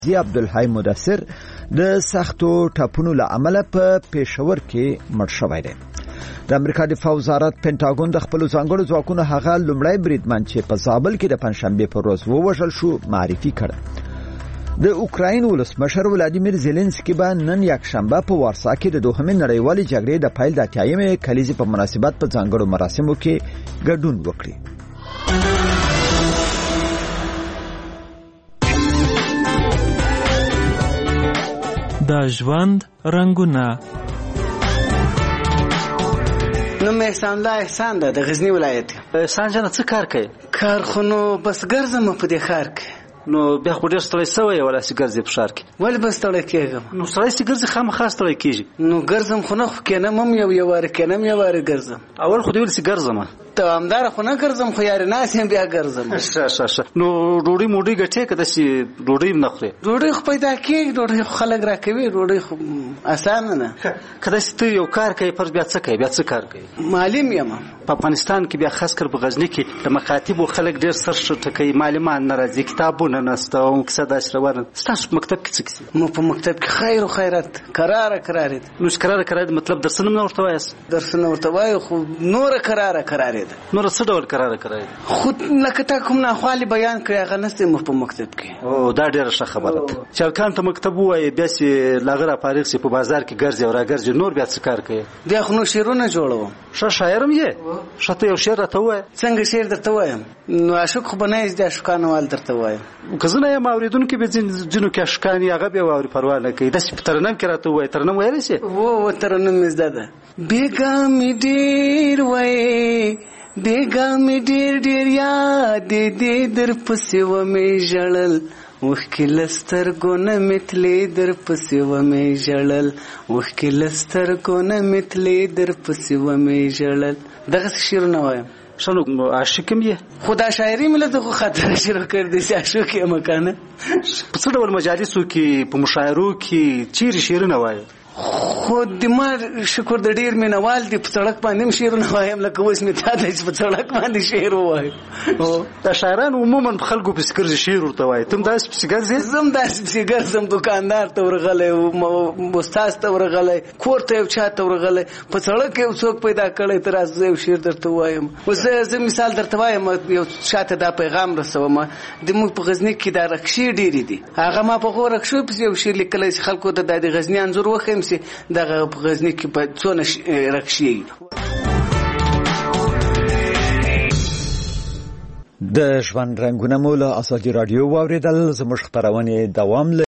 زی عبدالحی مدثر د سختو ټاپونو له امله په پېښور کې مړ شوی دی. د امریکا دفاع وزارت پینټاګون د خپل ځانګړو ځواکونو هغه لومړی بریدمن چې په زابل کې د پنځشنبه پر ورځ ووژل شو معرفي کړ. د اوکراین ولسمشر ولادیمیر زيلنسکي به نن یکشنبه په وارسا کې د دوهمې نړیوالې جګړې د پیل د 80مې کلیزې په مناسبت په ځانګړو مراسمو کې ګډون وکړي. د ژوند رنگونه. نوم احسان الله احسان ده، د غزنی ولایت. احسان جان څه کار کوي؟ کار خو نو بس ګرځم په دې ښار کې. نو بیا خو ډېر ستړی سوی ولا چې ګرځې په ښار کې؟ ولې به ستړی کېږم؟ نو سړی چې ګرځي خامخا ستړی کېږي. نو ګرځم خو نه، خو کېنم هم یو واره کېنم یو واره ګرځم. اول خو دې ویل چې ګرځم، دوامداره خو نه ګرځم، خو یارې ناست یم بیا ګرځم. ښه نو ډوډۍ موډۍ ګټې که داسې ډوډۍ هم نه خورې؟ ډوډۍ خو پیدا کېږي، ډوډۍ خو خلک راکوي، ډوډۍ خو اسانه نه. که داسې ته یو کار کوې فرض بیا څه کوې؟ بیا څه کار کوې؟ معلم یم. په افغانستان کې بیا خاص کر په غزني کې د مکاتبو خلک ډېر سر ټکوي، معلمان نه راځي، کتابونه نشته او کیسه داسې روانه. ستاسو په مکتب کې څه کیسې؟ مو په مکتب کې خیر و خیرات کراره ده. نو چې کراره مطلب درسونه هم نه ورته وایاست؟ درسونه ورته وایو، خو نوره کراره ده. نوره څه ډول کراره ده؟ خو لکه تا کوم ناخوالې بیان کړی هغه نشته مو په مکتب کې. او دا ډېره ښه خبره ده چې هلکان ته مکتب ووایي، بیا چې له هغه راپارېږ شي په بازار کې ګرځي او راګرځي، نور بیا څه کار کوي؟ بیا خو نو شعرونه جوړوم. ښه شاعر هم یې؟ ښه ته یو شعر راته ووایه. څنګه شعر درته ووایم؟ نو عاشق خو به نه یې، د عاشقانو وال درته وایم. که زه نه یم اورېدونکي به ځینو کې عاشقان یې، هغه بیا واوري پروا نه کوي. داسې په ترنم کې راته ووایه. ترنم ویلی شې؟ و ترنم مې زده ده. بېګا مې ډېر وایې، بېګا مې ډېر یاد دې در پسې ومې ژړل، اوښکې له سترګو نه مې تلې در پسې ومې ژړل، اوښکې له سترګو نه مې تلې در پسې ومې ژړل. دغسې شعرونه وایم. ښه نو عاشق هم یې؟ خو دا شاعري مې له دغو خاطره شروع کړې ده چې عاشق یم که نه. په څه ډول مجالسو کې، په مشاعرو کې چیرې شعرونه وایي؟ خو د ما شکر د ډېر مینوال دي، په سړک باندې هم شعرونه وایم، لکه اوس مې تا دی چې په سړک باندې شعر ووایم. دا شاعران عموما په خلکو پسې ګرځي، شعر ورته وایي. ته هم داسې پسې ګرځې؟ زه هم داسې پسې ګرځم، دوکاندار ته ورغلی، استاد ته ورغلی، کور ته یو چا ته ورغلی، په سړک یو څوک پیدا کړی، ته راځه زه یو شعر درته وایم. اوس زه مثال درته وایم، یو چاته دا پیغام رسوم. زموږ په غزني کې دا رکشې ډېرې دي، هغه ما په هغو رکشو پسې یو شعر لیکلی چې خلکو ته د غزني انځور وښیم چې دغه په غزني کې په څونه رکشې. د ژوند رنګونه مو له ازادي راډیو واورېدل. زموږ خپرونې دوام